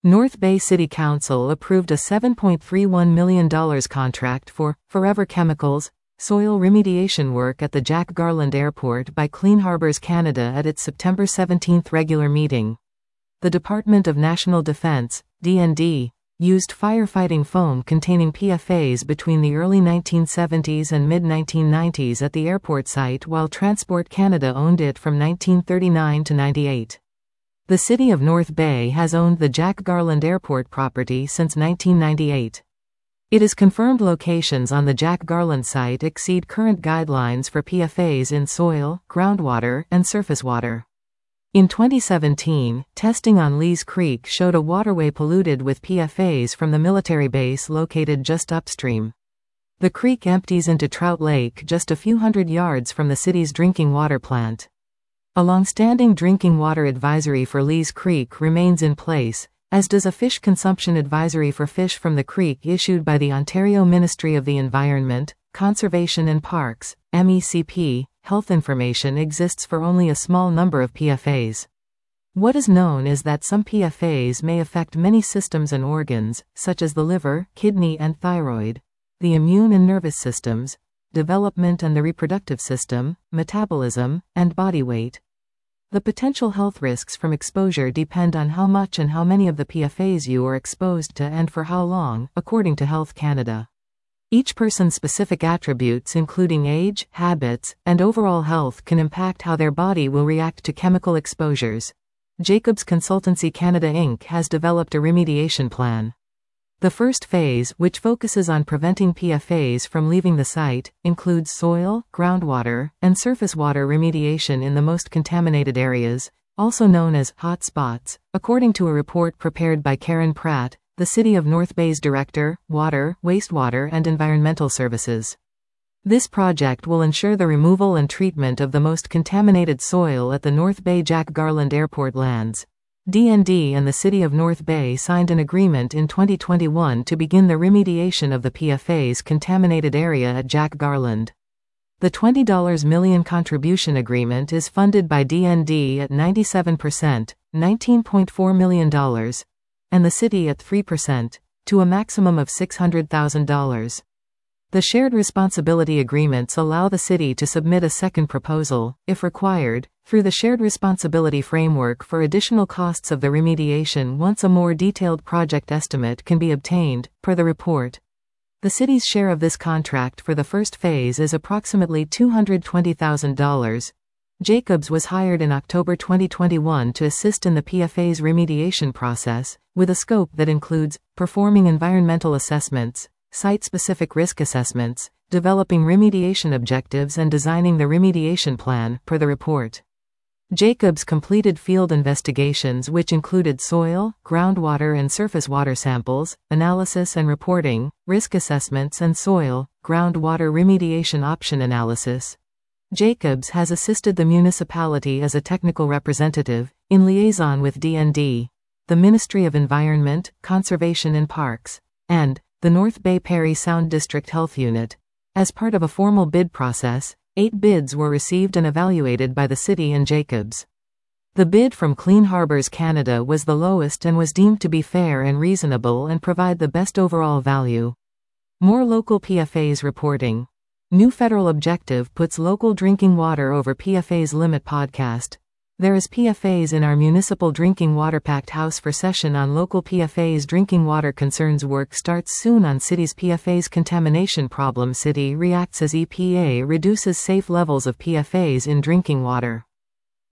North Bay City Council approved a $7.31 million contract for Forever Chemicals soil remediation work at the Jack Garland Airport by Clean Harbors Canada at its September 17 regular meeting. The Department of National Defence, DND, used firefighting foam containing PFAS between the early 1970s and mid-1990s at the airport site, while Transport Canada owned it from 1939 to 98. The City of North Bay has owned the Jack Garland Airport property since 1998. It is confirmed locations on the Jack Garland site exceed current guidelines for PFAS in soil, groundwater, and surface water. In 2017, testing on Lees Creek showed a waterway polluted with PFAS from the military base located just upstream. The creek empties into Trout Lake just a few hundred yards from the city's drinking water plant. A long-standing drinking water advisory for Lees Creek remains in place, as does a fish consumption advisory for fish from the creek issued by the Ontario Ministry of the Environment, Conservation and Parks, MECP. Health information exists for only a small number of PFAS. What is known is that some PFAS may affect many systems and organs, such as the liver, kidney and thyroid, the immune and nervous systems, development and the reproductive system, metabolism, and body weight. The potential health risks from exposure depend on how much and how many of the PFAS you are exposed to and for how long, according to Health Canada. Each person's specific attributes, including age, habits, and overall health, can impact how their body will react to chemical exposures. Jacobs Consultancy Canada Inc. has developed a remediation plan. The first phase, which focuses on preventing PFAS from leaving the site, includes soil, groundwater, and surface water remediation in the most contaminated areas, also known as hot spots, according to a report prepared by Karen Pratt, the City of North Bay's Director, Water, Wastewater and Environmental Services. This project will ensure the removal and treatment of the most contaminated soil at the North Bay Jack Garland Airport lands. DND and the City of North Bay signed an agreement in 2021 to begin the remediation of the PFAS contaminated area at Jack Garland. The $20 million contribution agreement is funded by DND at 97%, $19.4 million, and the city at 3%, to a maximum of $600,000. The shared responsibility agreements allow the city to submit a second proposal, if required, through the shared responsibility framework for additional costs of the remediation once a more detailed project estimate can be obtained, per the report. The city's share of this contract for the first phase is approximately $220,000. Jacobs was hired in October 2021 to assist in the PFAS remediation process, with a scope that includes performing environmental assessments, site-specific risk assessments, developing remediation objectives and designing the remediation plan, per the report. Jacobs completed field investigations which included soil, groundwater and surface water samples, analysis and reporting, risk assessments and soil, groundwater remediation option analysis. Jacobs has assisted the municipality as a technical representative, in liaison with DND, the Ministry of Environment, Conservation and Parks, and the North Bay Parry Sound District Health Unit. As part of a formal bid process, 8 bids were received and evaluated by the city and Jacobs. The bid from Clean Harbors Canada was the lowest and was deemed to be fair and reasonable and provide the best overall value. More local PFAS reporting. New federal objective puts local drinking water over PFAS limit. Podcast. There is PFAS in our municipal drinking water. Packed house for session on local PFAS drinking water concerns. Work starts soon on city's PFAS contamination problem. City reacts as EPA reduces safe levels of PFAS in drinking water.